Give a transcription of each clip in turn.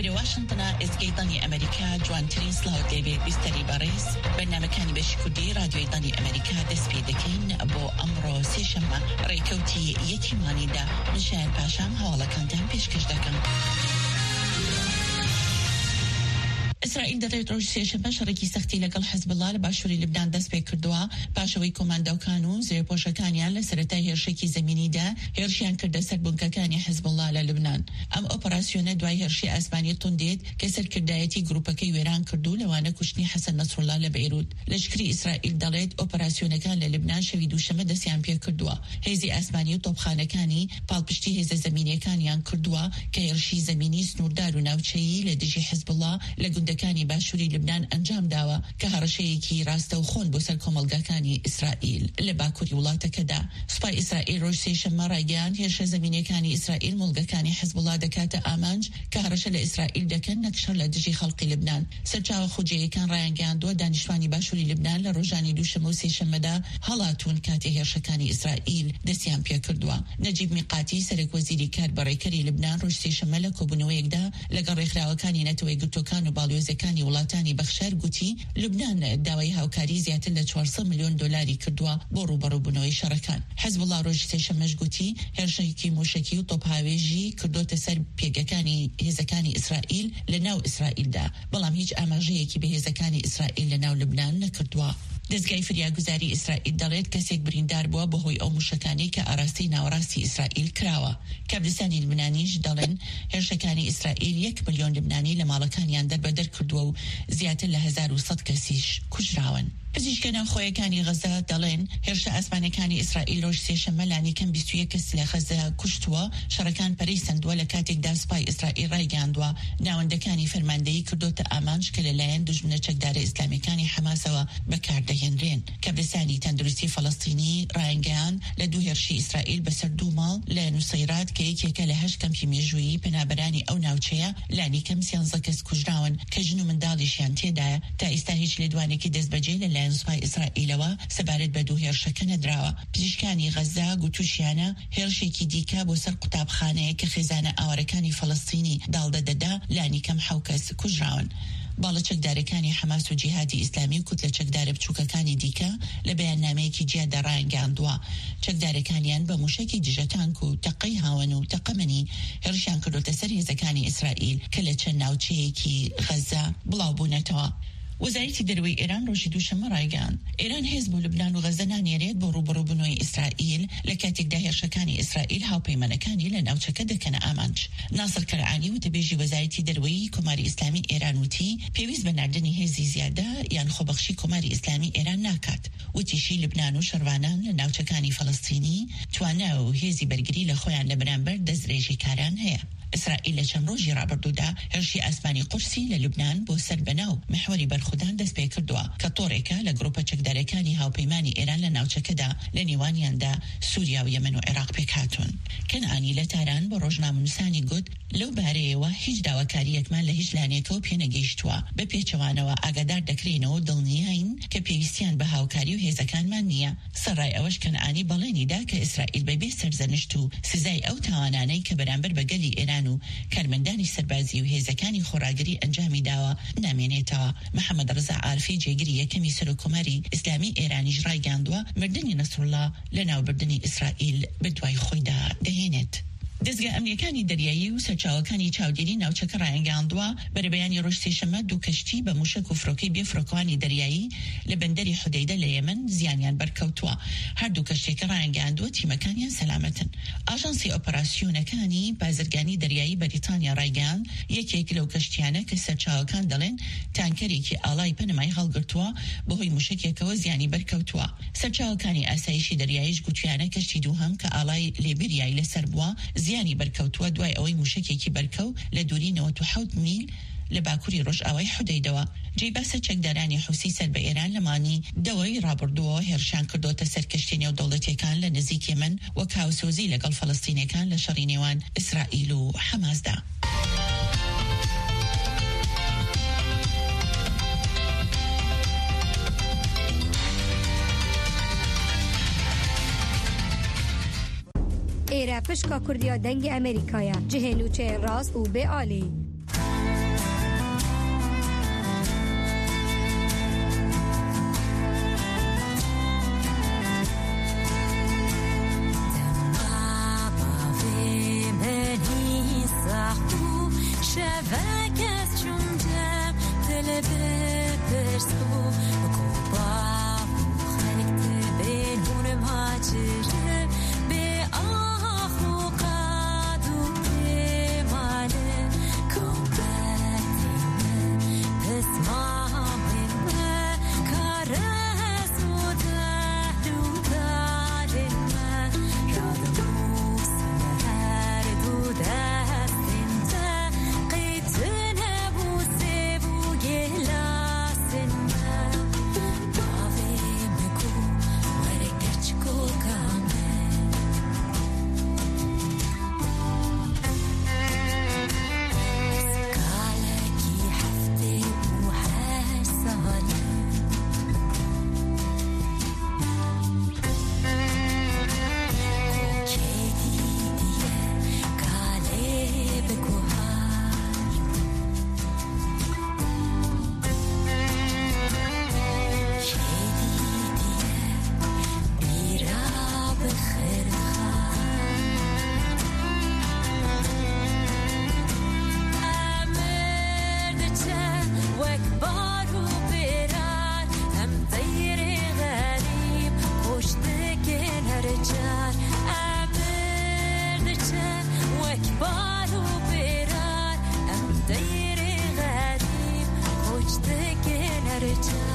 لێرە واشنگتنە ئێسکەی ئەمریکا جوانترین سلااو دەبێت بیستەری بەڕێز بەرنامەکانی بەشی کوردی رادیۆی دانی ئەمریکا دەست پێ دەکەین بۆ ئەمڕۆ سێشەممە ڕێکەوتی یەکیمانیدا نشان پاشان هەواڵەکانتان پێشکەش دەکەم. ئیسرائیل دەڕێت ڕۆژ سێشەممە شەڕێکی سەختی لەگەڵ حزب الله لە باشووری لبنان دەست پێ کردووە پاشەوەی کۆماندۆکان و زێرپۆشەکانیان لە سەرەتای هێرشێکی زەمینیدا هێرشیان کردە سەر بنکەکانی حزب الله لە لبنان. ئەم ئۆپەراسیۆنە دوای هێرشی ئاسمانی توندێت کە سەرکردایەتی گروپەکەی وێران کردو لەوانە کوشتنی حەسەن نەسڕڵڵا لە بەیروت. لەشکری ئیسرائیل دەڵێت ئۆپەراسیۆنەکان لە لبنان شەوی دووشەمە دەستیان پێ کردووە. هێزی ئاسمانی و تۆپخانەکانی پاڵپشتی هێزە زەمینیەکانیان کردووە کە هێرشی زەمینی سنووردار و ناوچەیی لە دژی حزب الله لە گوندەکانی باشووری لبنان ئەنجام داوە کە هەڕەشەیەکی ڕاستە و خۆن بۆ سەر کۆمەڵگەکانی ئیسرائیل لە باکووری وڵاتەکەدا. سوپای ئیسرائیل ڕۆژ سێشەممە ڕایگەیاند هێرشە زەمینیەکانی ئیسرائیل مڵگەکانی حزب الله دەکاتە ئامانج کە هەڕەشە لە ئیسرائیل دەکەن نەکشەر لە دژی خەڵقی لبنان. سەرچاوە خوجەیەکان ڕایانگەیاندووە دانیشتوانی باشووری لبنان لە ڕۆژانی دووشەمە و سێشەممەدا هەڵاتون کاتێ هێرشەکانی ئیسرائیل دەستیان پێ کردووە. نەجیب میقاتی سەرۆکوەزیری کاربەڕێکەری لبنان ڕۆژ سێشەممە لە کۆبوونەوەیەکدا لەگەڵ ڕێکخراوەکانی نەتەوەی گرتوەکان و باڵیۆزەکانی وڵاتانی بەخشار گوتی لبنان داوای هاوکاری زیاتر لە 400 ملیۆن دلاری کردووە بۆ ڕوبەڕووبوونەوەی شەڕەکان. حزب الله ڕۆژی سێشەممەش گوتی هێرشێکی موشکی و تۆپهاوێژی کردوتە سەر پێگەکانی هێزەکانی ئیسرائیل لە ناو ئیسرائیلدا، بەڵام هیچ ئاماژەیەکی بە هێزەکانی ئیسرائیل لە ناو لبنان نەکردووە. دەستگای فریاگوزاری ئیسرائیل دەڵێت کەسێک بریندار بووە بەهۆی ئەو موشەکانی کە ئاراستەی ناوەڕاستی ئیسرائیل کراوە. کابرسانی لبنانیش دەڵێن هێرشەکانی ئیسرائیل 1 ملیۆن لبنانی لە ماڵەکانیان دەربەدەر کردووە و زیاتر لە 1100 کەسیش کوژراون. پزیشکە ناوخۆیەکانی غەزە دەڵێن هێرشە ئاسمانەکانی ئیسرائیل ڕۆژ سێشەممە لانی کەم 21 کەس لە غەزە کوشتووە. شەڕەکان پەرەی سندووە لە کاتێکدا سوپای ئیسرائیل ڕایگەیاندووە ناوەندەکانی فەرماندەیی کردوتە ئامانج کە لەلایەن دوژمنە چەکدارە ئیسلامیەکانی حەماسەوە بەکاردەهێنرێن. کابرسانی تەندروستی فەڵەستینی ڕایانگەیان لە دوو هێرشی ئیسرائیل بەسەر دوو ماڵ لە نووسەیرات کە یەکێکە لە 8 کەمپی مێژوویی پەنابەرانی ئەو ناوچەیە لانی کەم 13 کەس کوژراون کە ژن و منداڵیشیان تێدایە. تا ئێستا هیچ لێدوانێکی دەستبەجێ لە سوپای ئیسرائیلەوە سەبارەت بە دوو هێرشەکە نەدراوە. پزیشکانی غەزە گوتوشیانە هێرشێکی دیکە بۆ سەر قوتابخانەیە کە خێزانە ئاوارەکانی فەڵەستینی داڵدەدەدا لانی کەم 7 کەس کوژراون. باڵە چەکدارەکانی حەماس و جیهادی ئیسلامی و کتلە چەکدارە بچووکەکانی دیکە لە بەیاننامەیەکی جیادا ڕایانگەاندووە. چەکدارەکانیان بە موشەکی دژەتانک و تەقەی هاون و تەقەمەنی هێرشیان کردوتە سەر هێزەکانی ئیسرائیل کە لە چەند ناوچەیەکی غەزە بڵاو بوونەتەوە. وەزارەتی دەروی ئێران ڕۆژی دووشەممە ڕایگەیاند ئێران هێز بۆ لبنان و غەزە نانێرێت بۆ ڕوبەڕووبوونەوەی ئیسرائیل لە کاتێکدا هێرشەکانی ئیسرائیل هاوپەیمانەکانی لە ناوچەکە دەکەنە ئامانج. ناصر کەرعانی وتەبێژی وەزارەتی دەروی کۆماری ئیسلامی ئێران وتی پێویست بە ناردنی هێزی زیادە یان خۆبەخشی کۆماری ئیسلامی ئێران ناکات. وتیشی لبنان و شەروانان لە ناوچەکانی فەڵەستینی توانە و هێزی بەرگری لە خۆیان لە بەرامبەر دەستدرێژی کاران هەیە. ئیسرائیل لە چەند ڕۆژی ڕابردوودا هێرشی ئاسمانی قورسی لە لوبنان بۆ سەر بەناو محوەری بەرخودان دەست پێ کردووە کە تۆڕێکە لە گروپە چەکدارەکانی هاوپەیمانی ئێران لە ناوچەکەدا لە نێوانیاندا سووریا و یەمەن و عێراق پێکهاتوون. کەنعانی لە تاران بۆ ڕۆژنامەنووسانی گوت لەو بارەیەوە هیچ داواکاریەکمان لە هیچ لانێکەوە پێنەگەیشتووە. بە پێچەوانەوە ئاگادار دەکرێنەوە دڵنیاین کە پێویستیان بە هاوکاری و هێزەکانمان نییە. سەرڕای ئەوەش کەنعانی بەڵێنیدا کە ئیسرائیل بەبێ سەرزەنشت و سزای ئەو تاوانانەی کە بەرامبەر بە گەلی ئێران و کارمەندانی سەربازی و هێزەکانی خۆراگری ئەنجامی داوە نامێنێتەوە. محەممەد ڕزا عارفی جێگیری یەکەمی سەرۆکۆماری ئیسلامی ئێرانیش ڕایگەاندووە مردنی نەسڕڵڵا لە ناوبردنی ئیسرائیل بە دوای خۆیدا دەهێنێت. دەستگا ئەمنیەکانی دەریایی و سەرچاوەکانی چاودێری ناوچەکە ڕایانگەاندووە بەرەبەیانی ڕۆژ سێشەممە دوو کەشتی بە موشک و فرۆکەی بێفرۆکەوانی دەریایی لە بەندەری حودەیدە لە یەمەن زیانیان بەرکەوتووە. هەردوو کەشتێکە ڕایانگەاندووە تیمەکانیان سەلامەتن. ئاژانسی ئۆپەراسیۆنەکانی بازرگانی دەریایی بەریتانیا ڕایگەاند یەکێک لەو کەشتیانە کە سەرچاوەکان دەڵێن تانکەرێکی ئاڵای پەنەمای هەڵگرتووە بەهۆی موشکێکەوە زیانی بەرکەوتووە. سەرچاوەکانی ئاسایشی دەریاییش گوتیانە کەشتی دووهەم کە ئاڵای لێبریایی لەسەر بووە زیانی بەرکەوتووە دوای ئەوەی موشکێکی بەرکەو لە دووری 97 میل لە باکووری ڕۆژئاوای حودەیدەوە. جێباسە چەکدارانی حوسی سەر بە ئێران لەمانی دەوەی ڕابردووە هێرشان کردوتە سەر کەشتی نێودەوڵەتیەکان لە نزیک یەمەن و کاوسۆزی لەگەڵ فەڵەستینیەکان لە شەڕی نێوان ئیسرائیل و حەماسدا. ئێرە پشکا کوردیا دەنگی ئەمریکایە جهێنوچێ ڕاست و بێ ئالی. نرجع أمرت وكبار وبرار أم دير غريب وجدك نرجع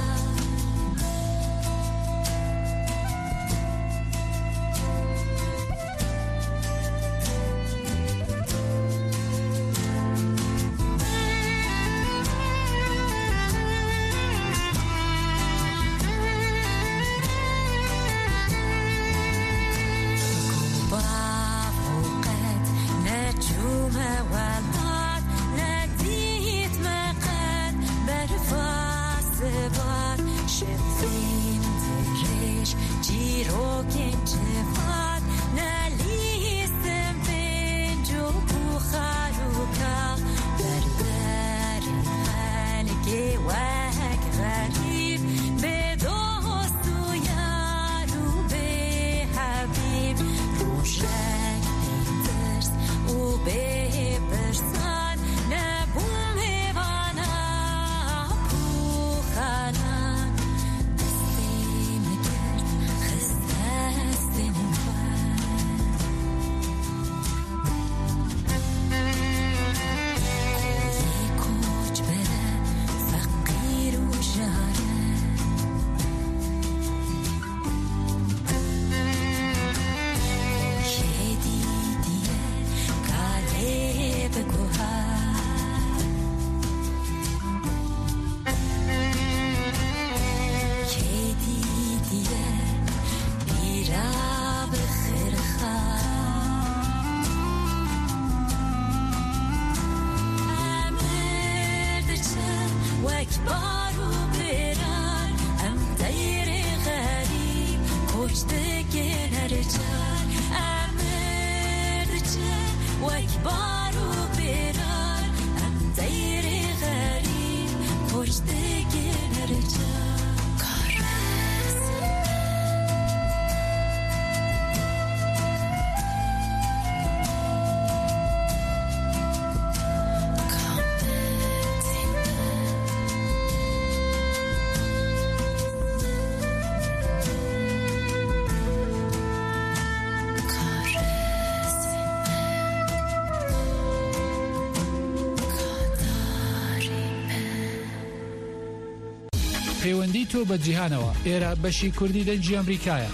پەیوەندی تۆ بە جیهانەوە ئێرە بەشی کوردی دەنجی ئەمریکایە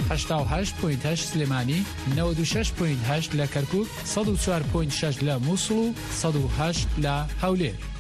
88.8 سلێمانی 96.8 لە کەرکووک 104.6 لە مووسڵ و 108 لە هەولێر.